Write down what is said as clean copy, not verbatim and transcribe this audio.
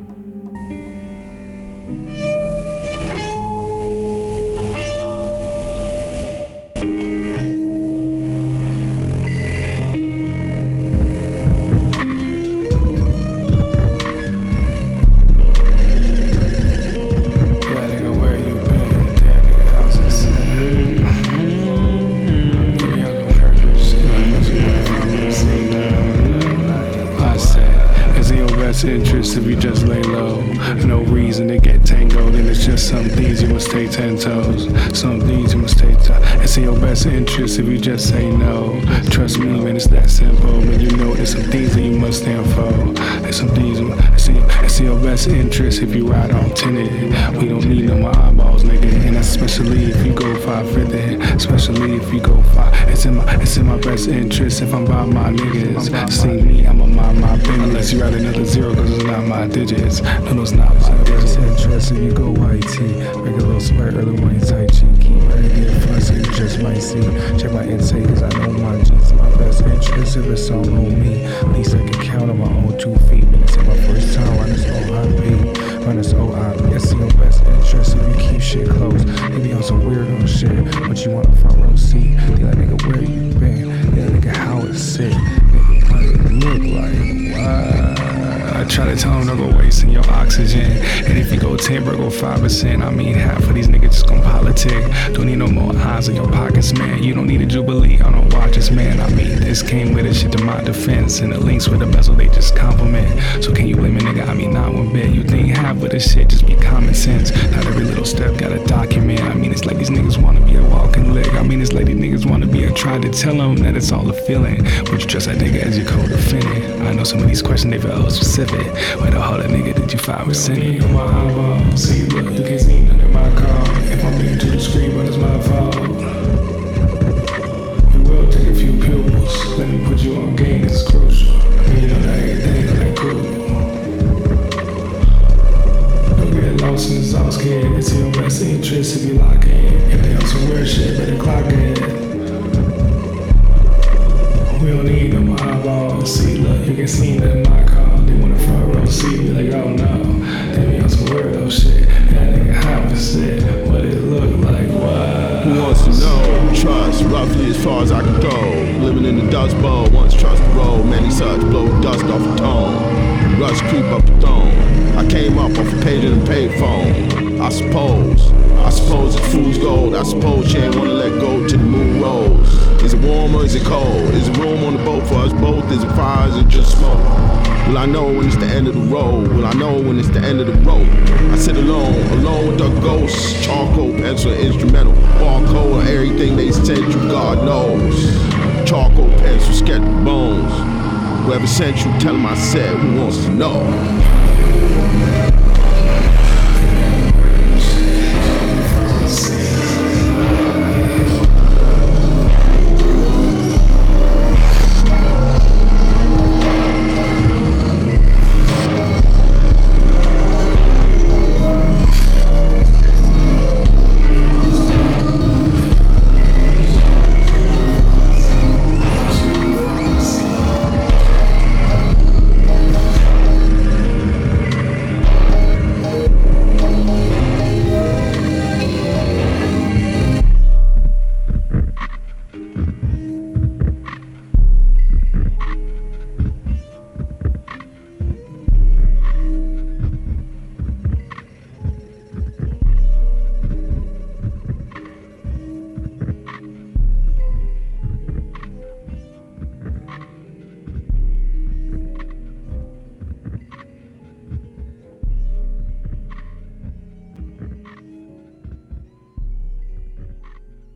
Interest if you just lay low. No reason to get tangled, and it's just some things you must take 10 toes. Some things you must take it's in your best interest if you just say no. Trust me, man, it's that simple. Man, you know there's some things that you must stand for. There's some things it's in your best interest if you ride on tinted. We don't need no more eyeballs, nigga. And that's especially if you go 550. Especially if you go 5. It's in my best interest if I'm by my niggas. See me, I'ma mind my business. Unless you write another zero, cause it's not my digits. No, it's not my digits. Interest if you go white tee. Make a little sweat early morning tight cheeky. Ready to get fussy, you just might see. Check my intake cause I know my jeans. My best interest if it's all on me. At least I can count on my own 2 feet. Man, it's my first time run this OIP. Run this OIP. It's in your best interest if you keep shit close. Maybe on some weirdo shit. But you want a front row seat. They like, nigga, where you been? They like, nigga, how it sit? Nigga, what it look like? Why? I try to tell them don't go wasting your oxygen. And if you go 10, bro, go 5%. I mean, half of these niggas just gon' politic. Don't need no more eyes in your pockets, man. You don't need a Jubilee on no watches, man. I mean, this came with a shit to my defense. And the links with the bezel, they just compliment. So can you blame a nigga? I mean, not one bit. You think half of this shit just be common sense. Not every little step got a document. I mean, it's like these niggas wanna be a walking lick. I mean, it's like these niggas wanna be a try to tell them that it's all a feeling. Would you trust that nigga as your co-defendant? I know some of these questions, they feel specific. Where the hell that nigga did you 5%? On my eyeballs, see, look, you can't see none of my car. If I'm being too discreet, but it's my fault. We will take a few pills. Let me put you on game, it's crucial. I mean, you know that everything is like cool. Don't get lost in the sauce can. It's in your best interest if you lock in. If they on some weird shit, better clock in. We don't need no more eyeballs. See, look, you can see that in my car. They want a front row seat, be like, oh no. They be on some weirdo shit. That nigga have sit. What it look like, what? Who wants to know? Trust, roughly as far as I can go. Living in the Dust Bowl, once trust the road. Many such blow dust off a tone. Rush creep up the throne. I came up off a page in the payphone. I suppose it's fool's gold. I suppose she ain't wanna let go till the moon rolls. Is it warm or is it cold? Is it room on the boat for us both? Is it fire, is it just smoke? Will I know when it's the end of the road? Will I know when it's the end of the rope? I sit alone with the ghosts. Charcoal, pencil, instrumental. Barcode, everything they sent you, God knows. Charcoal, pencil, sketch bones. Whoever sent you, tell them I said, who wants to know?